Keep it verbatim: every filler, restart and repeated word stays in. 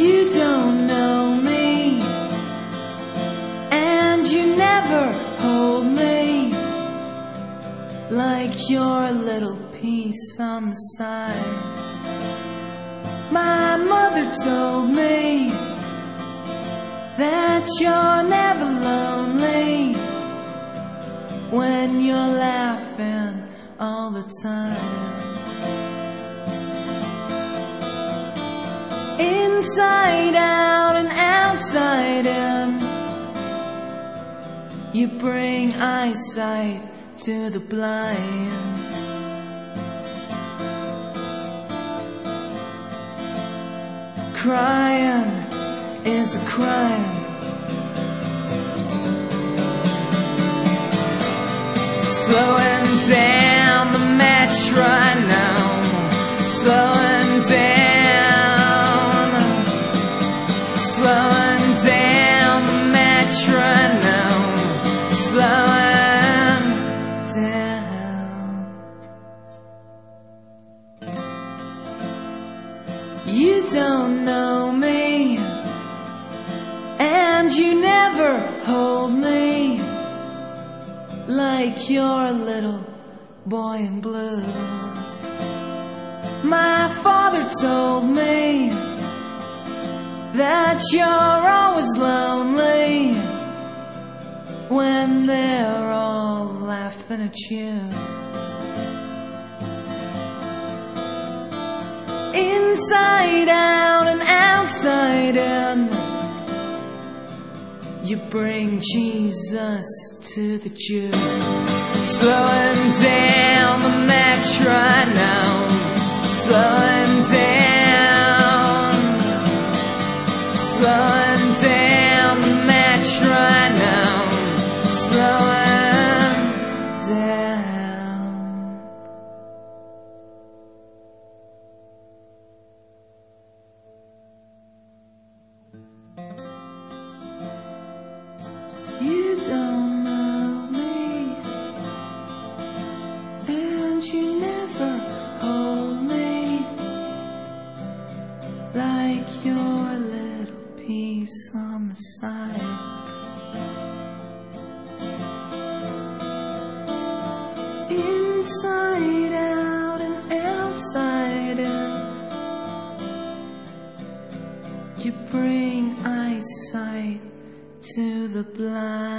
You don't know me, and you never hold me like your little piece on the side. My mother told me that you're never lonely when you're laughing all the time. Inside out and outside in, you bring eyesight to the blind. Crying is a crime. Slowing down the metronome, slowing down, slowing down the metronome, slowing down. You don't know me, and you never hold me like your little boy in blue. My father told me that you're always lonely when they're all laughing at you. Inside out and outside in, you bring Jesus to the Jew. Slowing down the metronome, slowing down, slowing down the metronome, slowing down. You don't know me, and you never hold me like your little piece on the side. Inside out and outside in, you bring eyesight to the blind.